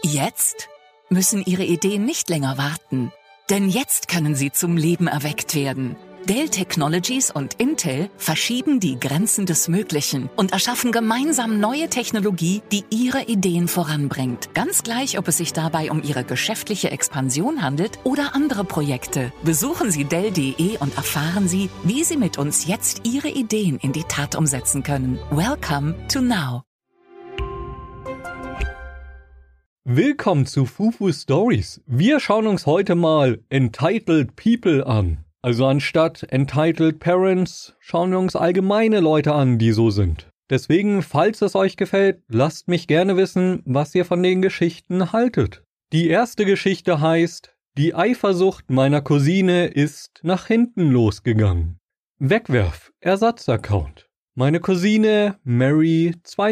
Jetzt müssen Ihre Ideen nicht länger warten, denn jetzt können sie zum Leben erweckt werden. Dell Technologies und Intel verschieben die Grenzen des Möglichen und erschaffen gemeinsam neue Technologie, die Ihre Ideen voranbringt. Ganz gleich, ob es sich dabei um Ihre geschäftliche Expansion handelt oder andere Projekte. Besuchen Sie Dell.de und erfahren Sie, wie Sie mit uns jetzt Ihre Ideen in die Tat umsetzen können. Welcome to Now. Willkommen zu Fufu Stories. Wir schauen uns heute mal Entitled People an. Also anstatt Entitled Parents schauen wir uns allgemeine Leute an, die so sind. Deswegen, falls es euch gefällt, lasst mich gerne wissen, was ihr von den Geschichten haltet. Die erste Geschichte heißt: Die Eifersucht meiner Cousine ist nach hinten losgegangen. Wegwerf-Ersatzaccount. Meine Cousine Mary,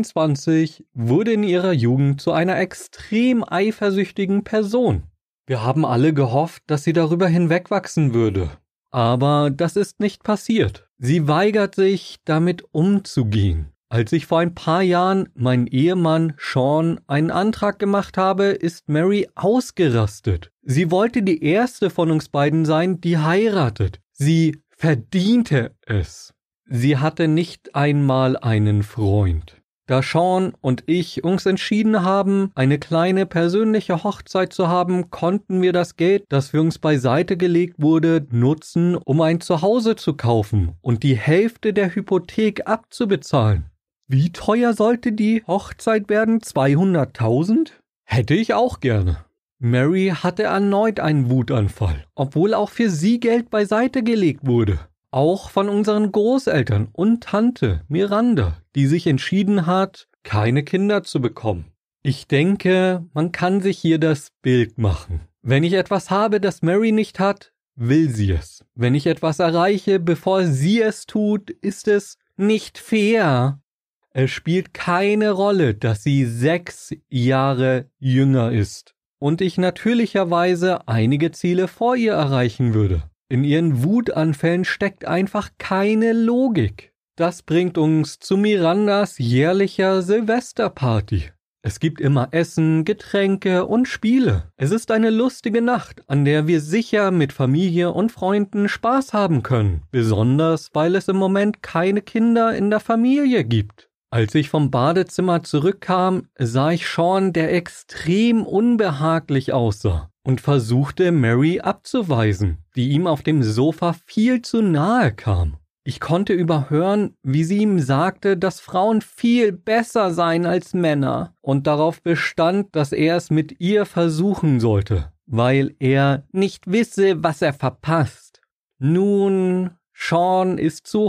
22, wurde in ihrer Jugend zu einer extrem eifersüchtigen Person. Wir haben alle gehofft, dass sie darüber hinwegwachsen würde. Aber das ist nicht passiert. Sie weigert sich, damit umzugehen. Als ich vor ein paar Jahren meinen Ehemann Sean einen Antrag gemacht habe, ist Mary ausgerastet. Sie wollte die erste von uns beiden sein, die heiratet. Sie verdiente es. Sie hatte nicht einmal einen Freund. Da Sean und ich uns entschieden haben, eine kleine persönliche Hochzeit zu haben, konnten wir das Geld, das für uns beiseite gelegt wurde, nutzen, um ein Zuhause zu kaufen und die Hälfte der Hypothek abzubezahlen. Wie teuer sollte die Hochzeit werden? 200.000? Hätte ich auch gerne. Mary hatte erneut einen Wutanfall, obwohl auch für sie Geld beiseite gelegt wurde. Auch von unseren Großeltern und Tante Miranda, die sich entschieden hat, keine Kinder zu bekommen. Ich denke, man kann sich hier das Bild machen. Wenn ich etwas habe, das Mary nicht hat, will sie es. Wenn ich etwas erreiche, bevor sie es tut, ist es nicht fair. Es spielt keine Rolle, dass sie 6 Jahre jünger ist und ich natürlicherweise einige Ziele vor ihr erreichen würde. In ihren Wutanfällen steckt einfach keine Logik. Das bringt uns zu Mirandas jährlicher Silvesterparty. Es gibt immer Essen, Getränke und Spiele. Es ist eine lustige Nacht, an der wir sicher mit Familie und Freunden Spaß haben können. Besonders, weil es im Moment keine Kinder in der Familie gibt. Als ich vom Badezimmer zurückkam, sah ich Sean, der extrem unbehaglich aussah, und versuchte Mary abzuweisen, die ihm auf dem Sofa viel zu nahe kam. Ich konnte überhören, wie sie ihm sagte, dass Frauen viel besser seien als Männer und darauf bestand, dass er es mit ihr versuchen sollte, weil er nicht wisse, was er verpasst. Nun, Sean ist zu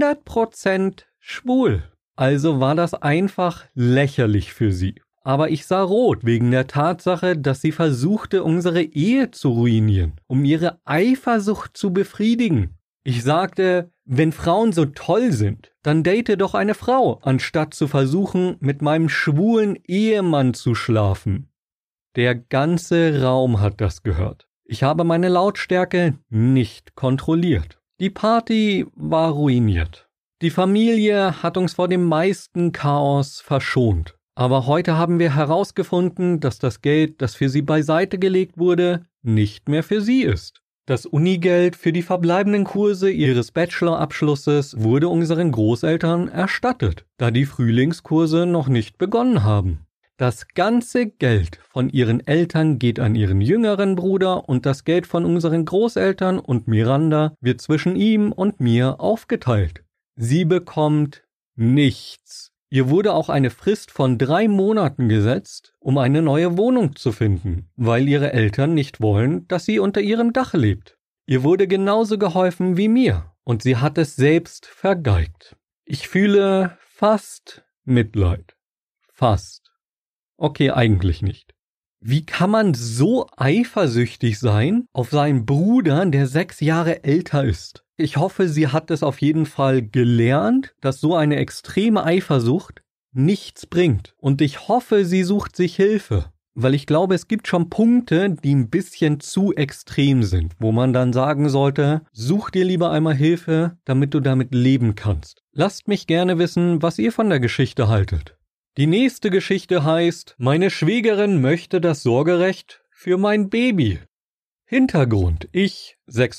100% schwul, also war das einfach lächerlich für sie. Aber ich sah rot wegen der Tatsache, dass sie versuchte, unsere Ehe zu ruinieren, um ihre Eifersucht zu befriedigen. Ich sagte, wenn Frauen so toll sind, dann date doch eine Frau, anstatt zu versuchen, mit meinem schwulen Ehemann zu schlafen. Der ganze Raum hat das gehört. Ich habe meine Lautstärke nicht kontrolliert. Die Party war ruiniert. Die Familie hat uns vor dem meisten Chaos verschont. Aber heute haben wir herausgefunden, dass das Geld, das für sie beiseite gelegt wurde, nicht mehr für sie ist. Das Unigeld für die verbleibenden Kurse ihres Bachelorabschlusses wurde unseren Großeltern erstattet, da die Frühlingskurse noch nicht begonnen haben. Das ganze Geld von ihren Eltern geht an ihren jüngeren Bruder und das Geld von unseren Großeltern und Miranda wird zwischen ihm und mir aufgeteilt. Sie bekommt nichts. Ihr wurde auch eine Frist von 3 Monaten gesetzt, um eine neue Wohnung zu finden, weil ihre Eltern nicht wollen, dass sie unter ihrem Dach lebt. Ihr wurde genauso geholfen wie mir und sie hat es selbst vergeigt. Ich fühle fast Mitleid. Fast. Okay, eigentlich nicht. Wie kann man so eifersüchtig sein auf seinen Bruder, der 6 Jahre älter ist? Ich hoffe, sie hat es auf jeden Fall gelernt, dass so eine extreme Eifersucht nichts bringt. Und ich hoffe, sie sucht sich Hilfe. Weil ich glaube, es gibt schon Punkte, die ein bisschen zu extrem sind, wo man dann sagen sollte, such dir lieber einmal Hilfe, damit du damit leben kannst. Lasst mich gerne wissen, was ihr von der Geschichte haltet. Die nächste Geschichte heißt, meine Schwägerin möchte das Sorgerecht für mein Baby. Hintergrund, ich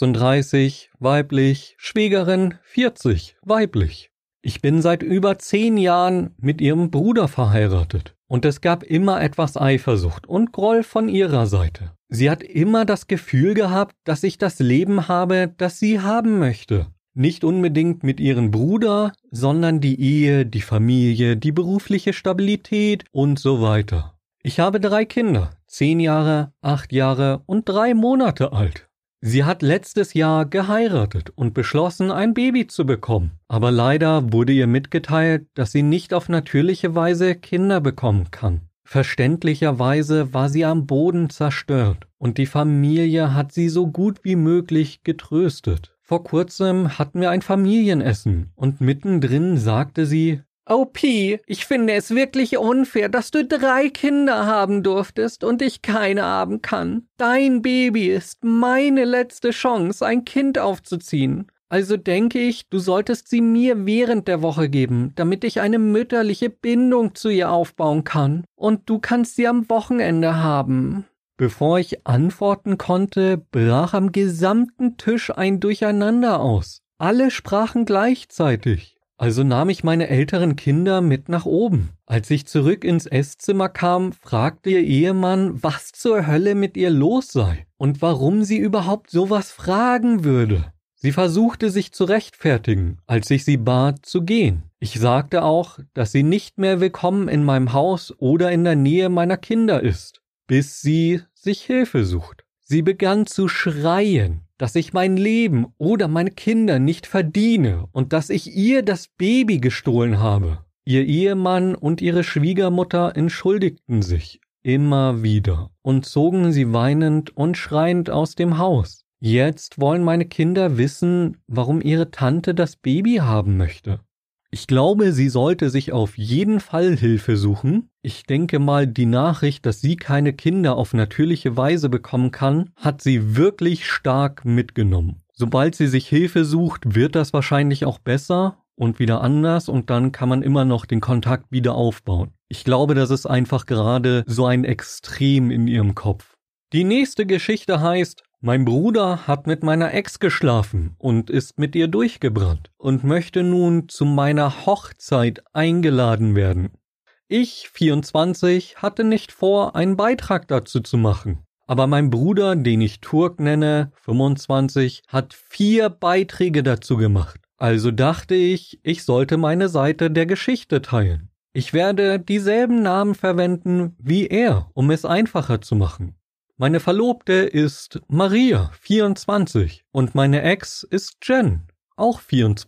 36, weiblich, Schwägerin 40, weiblich. Ich bin seit über 10 Jahren mit ihrem Bruder verheiratet und es gab immer etwas Eifersucht und Groll von ihrer Seite. Sie hat immer das Gefühl gehabt, dass ich das Leben habe, das sie haben möchte. Nicht unbedingt mit ihrem Bruder, sondern die Ehe, die Familie, die berufliche Stabilität und so weiter. Ich habe 3 Kinder, 10 Jahre, 8 Jahre und 3 Monate alt. Sie hat letztes Jahr geheiratet und beschlossen, ein Baby zu bekommen. Aber leider wurde ihr mitgeteilt, dass sie nicht auf natürliche Weise Kinder bekommen kann. Verständlicherweise war sie am Boden zerstört und die Familie hat sie so gut wie möglich getröstet. Vor kurzem hatten wir ein Familienessen und mittendrin sagte sie: Oh Pi, ich finde es wirklich unfair, dass du 3 Kinder haben durftest und ich keine haben kann. Dein Baby ist meine letzte Chance, ein Kind aufzuziehen. Also denke ich, du solltest sie mir während der Woche geben, damit ich eine mütterliche Bindung zu ihr aufbauen kann. Und du kannst sie am Wochenende haben. Bevor ich antworten konnte, brach am gesamten Tisch ein Durcheinander aus. Alle sprachen gleichzeitig. Also nahm ich meine älteren Kinder mit nach oben. Als ich zurück ins Esszimmer kam, fragte ihr Ehemann, was zur Hölle mit ihr los sei und warum sie überhaupt sowas fragen würde. Sie versuchte sich zu rechtfertigen, als ich sie bat, zu gehen. Ich sagte auch, dass sie nicht mehr willkommen in meinem Haus oder in der Nähe meiner Kinder ist, bis sie sich Hilfe sucht. Sie begann zu schreien, dass ich mein Leben oder meine Kinder nicht verdiene und dass ich ihr das Baby gestohlen habe. Ihr Ehemann und ihre Schwiegermutter entschuldigten sich immer wieder und zogen sie weinend und schreiend aus dem Haus. Jetzt wollen meine Kinder wissen, warum ihre Tante das Baby haben möchte. Ich glaube, sie sollte sich auf jeden Fall Hilfe suchen. Ich denke mal, die Nachricht, dass sie keine Kinder auf natürliche Weise bekommen kann, hat sie wirklich stark mitgenommen. Sobald sie sich Hilfe sucht, wird das wahrscheinlich auch besser und wieder anders und dann kann man immer noch den Kontakt wieder aufbauen. Ich glaube, das ist einfach gerade so ein Extrem in ihrem Kopf. Die nächste Geschichte heißt: Mein Bruder hat mit meiner Ex geschlafen und ist mit ihr durchgebrannt und möchte nun zu meiner Hochzeit eingeladen werden. Ich, 24, hatte nicht vor, einen Beitrag dazu zu machen. Aber mein Bruder, den ich Turk nenne, 25, hat 4 Beiträge dazu gemacht. Also dachte ich, ich sollte meine Seite der Geschichte teilen. Ich werde dieselben Namen verwenden wie er, um es einfacher zu machen. Meine Verlobte ist Maria, 24, und meine Ex ist Jen, auch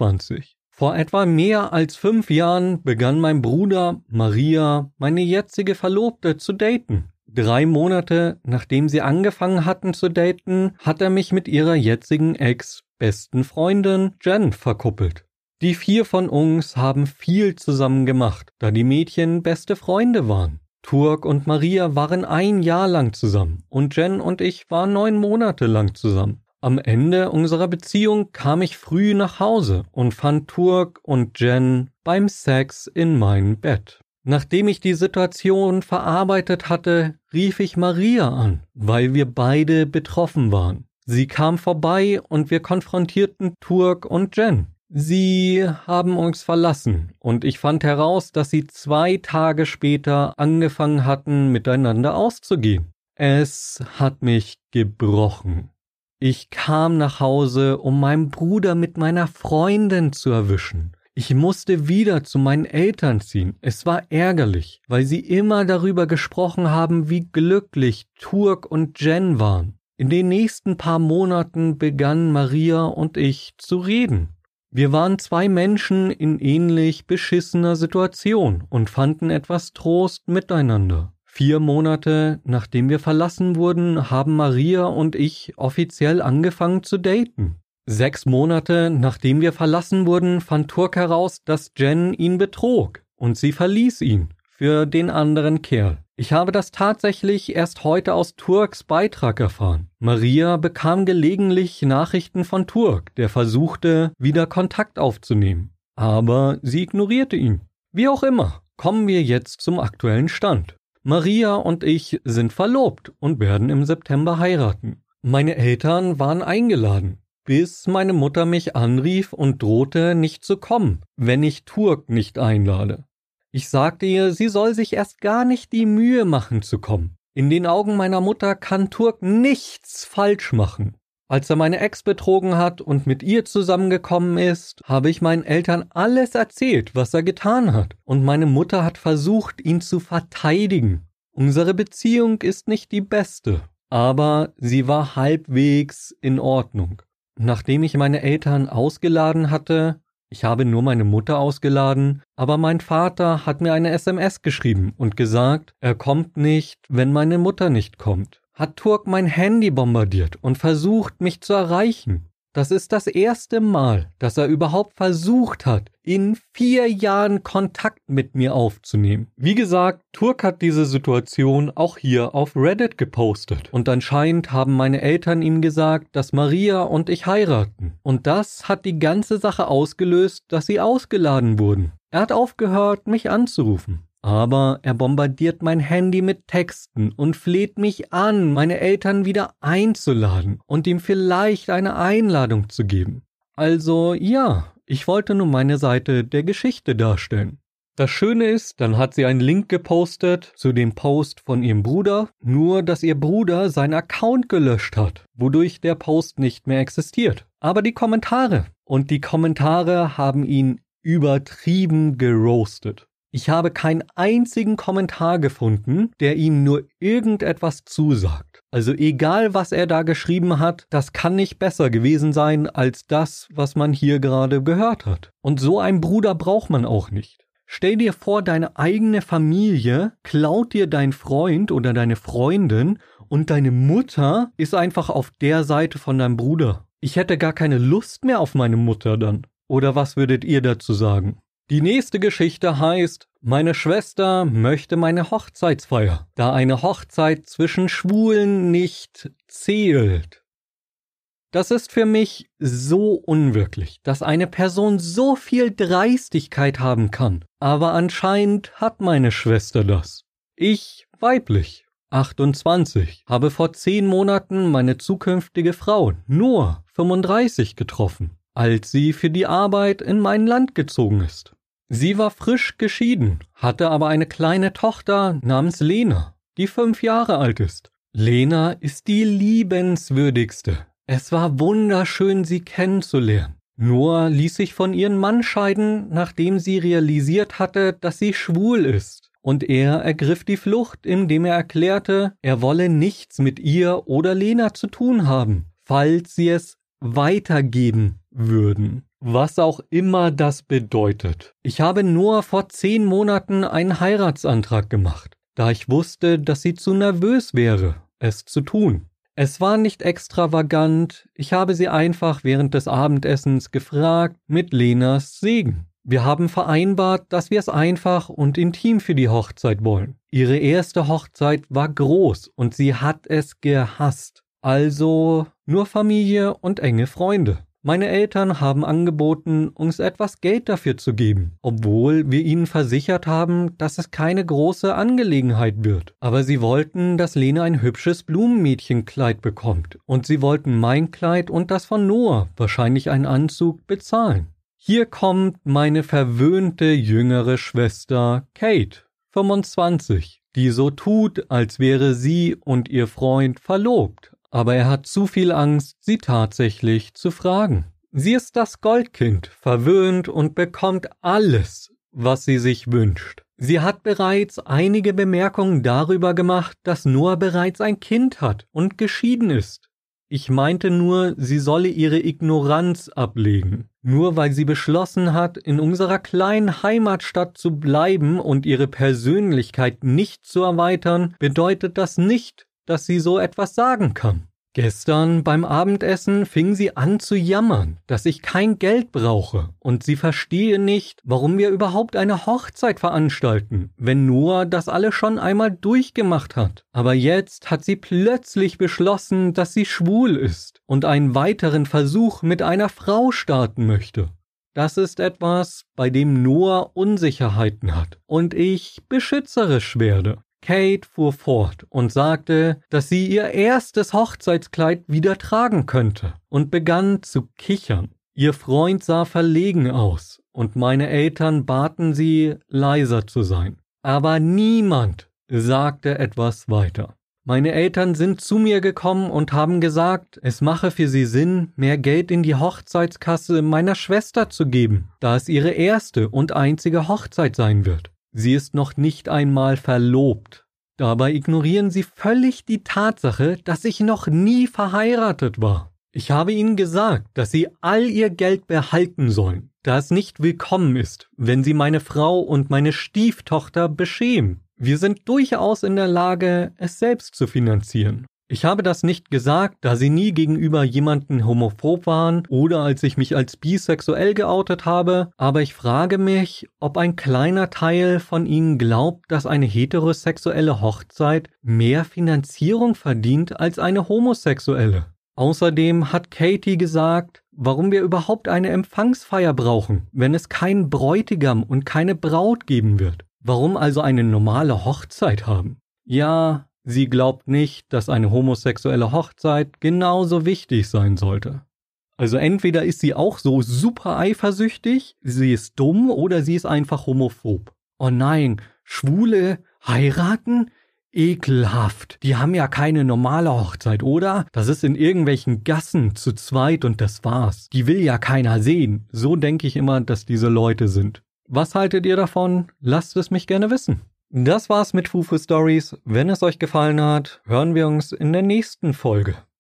24. Vor etwa mehr als 5 Jahren begann mein Bruder, Maria, meine jetzige Verlobte, zu daten. 3 Monate, nachdem sie angefangen hatten zu daten, hat er mich mit ihrer jetzigen Ex, besten Freundin, Jen, verkuppelt. Die 4 von uns haben viel zusammen gemacht, da die Mädchen beste Freunde waren. Turk und Maria waren 1 Jahr lang zusammen und Jen und ich waren 9 Monate lang zusammen. Am Ende unserer Beziehung kam ich früh nach Hause und fand Turk und Jen beim Sex in mein Bett. Nachdem ich die Situation verarbeitet hatte, rief ich Maria an, weil wir beide betroffen waren. Sie kam vorbei und wir konfrontierten Turk und Jen. Sie haben uns verlassen und ich fand heraus, dass sie 2 Tage später angefangen hatten, miteinander auszugehen. Es hat mich gebrochen. Ich kam nach Hause, um meinen Bruder mit meiner Freundin zu erwischen. Ich musste wieder zu meinen Eltern ziehen. Es war ärgerlich, weil sie immer darüber gesprochen haben, wie glücklich Turk und Jen waren. In den nächsten paar Monaten begannen Maria und ich zu reden. Wir waren 2 Menschen in ähnlich beschissener Situation und fanden etwas Trost miteinander. 4 Monate nachdem wir verlassen wurden, haben Maria und ich offiziell angefangen zu daten. 6 Monate nachdem wir verlassen wurden, fand Turk heraus, dass Jen ihn betrog und sie verließ ihn für den anderen Kerl. Ich habe das tatsächlich erst heute aus Turks Beitrag erfahren. Maria bekam gelegentlich Nachrichten von Turk, der versuchte, wieder Kontakt aufzunehmen. Aber sie ignorierte ihn. Wie auch immer. Kommen wir jetzt zum aktuellen Stand. Maria und ich sind verlobt und werden im September heiraten. Meine Eltern waren eingeladen, bis meine Mutter mich anrief und drohte, nicht zu kommen, wenn ich Turk nicht einlade. Ich sagte ihr, sie soll sich erst gar nicht die Mühe machen zu kommen. In den Augen meiner Mutter kann Turk nichts falsch machen. Als er meine Ex betrogen hat und mit ihr zusammengekommen ist, habe ich meinen Eltern alles erzählt, was er getan hat. Und meine Mutter hat versucht, ihn zu verteidigen. Unsere Beziehung ist nicht die beste, aber sie war halbwegs in Ordnung. Nachdem ich meine Eltern ausgeladen hatte, ich habe nur meine Mutter ausgeladen, aber mein Vater hat mir eine SMS geschrieben und gesagt, er kommt nicht, wenn meine Mutter nicht kommt. Hat Turk mein Handy bombardiert und versucht, mich zu erreichen. Das ist das erste Mal, dass er überhaupt versucht hat, in 4 Jahren Kontakt mit mir aufzunehmen. Wie gesagt, Turk hat diese Situation auch hier auf Reddit gepostet. Und anscheinend haben meine Eltern ihm gesagt, dass Maria und ich heiraten. Und das hat die ganze Sache ausgelöst, dass sie ausgeladen wurden. Er hat aufgehört, mich anzurufen. Aber er bombardiert mein Handy mit Texten und fleht mich an, meine Eltern wieder einzuladen und ihm vielleicht eine Einladung zu geben. Also ja, ich wollte nur meine Seite der Geschichte darstellen. Das Schöne ist, dann hat sie einen Link gepostet zu dem Post von ihrem Bruder, nur dass ihr Bruder seinen Account gelöscht hat, wodurch der Post nicht mehr existiert. Aber die Kommentare haben ihn übertrieben geroastet. Ich habe keinen einzigen Kommentar gefunden, der ihm nur irgendetwas zusagt. Also egal, was er da geschrieben hat, das kann nicht besser gewesen sein als das, was man hier gerade gehört hat. Und so einen Bruder braucht man auch nicht. Stell dir vor, deine eigene Familie klaut dir dein Freund oder deine Freundin und deine Mutter ist einfach auf der Seite von deinem Bruder. Ich hätte gar keine Lust mehr auf meine Mutter dann. Oder was würdet ihr dazu sagen? Die nächste Geschichte heißt, meine Schwester möchte meine Hochzeitsfeier, da eine Hochzeit zwischen Schwulen nicht zählt. Das ist für mich so unwirklich, dass eine Person so viel Dreistigkeit haben kann. Aber anscheinend hat meine Schwester das. Ich, weiblich, 28, habe vor 10 Monaten meine zukünftige Frau, nur 35, getroffen, als sie für die Arbeit in mein Land gezogen ist. Sie war frisch geschieden, hatte aber eine kleine Tochter namens Lena, die 5 Jahre alt ist. Lena ist die liebenswürdigste. Es war wunderschön, sie kennenzulernen. Nur ließ sich von ihrem Mann scheiden, nachdem sie realisiert hatte, dass sie schwul ist. Und er ergriff die Flucht, indem er erklärte, er wolle nichts mit ihr oder Lena zu tun haben, falls sie es weitergeben würden. Was auch immer das bedeutet. Ich habe nur vor 10 Monaten einen Heiratsantrag gemacht, da ich wusste, dass sie zu nervös wäre, es zu tun. Es war nicht extravagant, ich habe sie einfach während des Abendessens gefragt, mit Lenas Segen. Wir haben vereinbart, dass wir es einfach und intim für die Hochzeit wollen. Ihre erste Hochzeit war groß und sie hat es gehasst. Also nur Familie und enge Freunde. Meine Eltern haben angeboten, uns etwas Geld dafür zu geben, obwohl wir ihnen versichert haben, dass es keine große Angelegenheit wird. Aber sie wollten, dass Lena ein hübsches Blumenmädchenkleid bekommt und sie wollten mein Kleid und das von Noah, wahrscheinlich einen Anzug, bezahlen. Hier kommt meine verwöhnte jüngere Schwester Kate, 25, die so tut, als wäre sie und ihr Freund verlobt. Aber er hat zu viel Angst, sie tatsächlich zu fragen. Sie ist das Goldkind, verwöhnt und bekommt alles, was sie sich wünscht. Sie hat bereits einige Bemerkungen darüber gemacht, dass Noah bereits ein Kind hat und geschieden ist. Ich meinte nur, sie solle ihre Ignoranz ablegen. Nur weil sie beschlossen hat, in unserer kleinen Heimatstadt zu bleiben und ihre Persönlichkeit nicht zu erweitern, bedeutet das nicht, dass sie so etwas sagen kann. Gestern beim Abendessen fing sie an zu jammern, dass ich kein Geld brauche und sie verstehe nicht, warum wir überhaupt eine Hochzeit veranstalten, wenn Noah das alles schon einmal durchgemacht hat. Aber jetzt hat sie plötzlich beschlossen, dass sie schwul ist und einen weiteren Versuch mit einer Frau starten möchte. Das ist etwas, bei dem Noah Unsicherheiten hat und ich beschützerisch werde. Kate fuhr fort und sagte, dass sie ihr erstes Hochzeitskleid wieder tragen könnte und begann zu kichern. Ihr Freund sah verlegen aus und meine Eltern baten sie, leiser zu sein. Aber niemand sagte etwas weiter. Meine Eltern sind zu mir gekommen und haben gesagt, es mache für sie Sinn, mehr Geld in die Hochzeitskasse meiner Schwester zu geben, da es ihre erste und einzige Hochzeit sein wird. Sie ist noch nicht einmal verlobt. Dabei ignorieren sie völlig die Tatsache, dass ich noch nie verheiratet war. Ich habe ihnen gesagt, dass sie all ihr Geld behalten sollen, da es nicht willkommen ist, wenn sie meine Frau und meine Stieftochter beschämen. Wir sind durchaus in der Lage, es selbst zu finanzieren. Ich habe das nicht gesagt, da sie nie gegenüber jemanden homophob waren oder als ich mich als bisexuell geoutet habe, aber ich frage mich, ob ein kleiner Teil von ihnen glaubt, dass eine heterosexuelle Hochzeit mehr Finanzierung verdient als eine homosexuelle. Außerdem hat Katie gesagt, warum wir überhaupt eine Empfangsfeier brauchen, wenn es keinen Bräutigam und keine Braut geben wird. Warum also eine normale Hochzeit haben? Ja, sie glaubt nicht, dass eine homosexuelle Hochzeit genauso wichtig sein sollte. Also entweder ist sie auch so super eifersüchtig, sie ist dumm oder sie ist einfach homophob. Oh nein, Schwule heiraten? Ekelhaft. Die haben ja keine normale Hochzeit, oder? Das ist in irgendwelchen Gassen zu zweit und das war's. Die will ja keiner sehen. So denke ich immer, dass diese Leute sind. Was haltet ihr davon? Lasst es mich gerne wissen. Das war's mit Fufu Stories. Wenn es euch gefallen hat, hören wir uns in der nächsten Folge.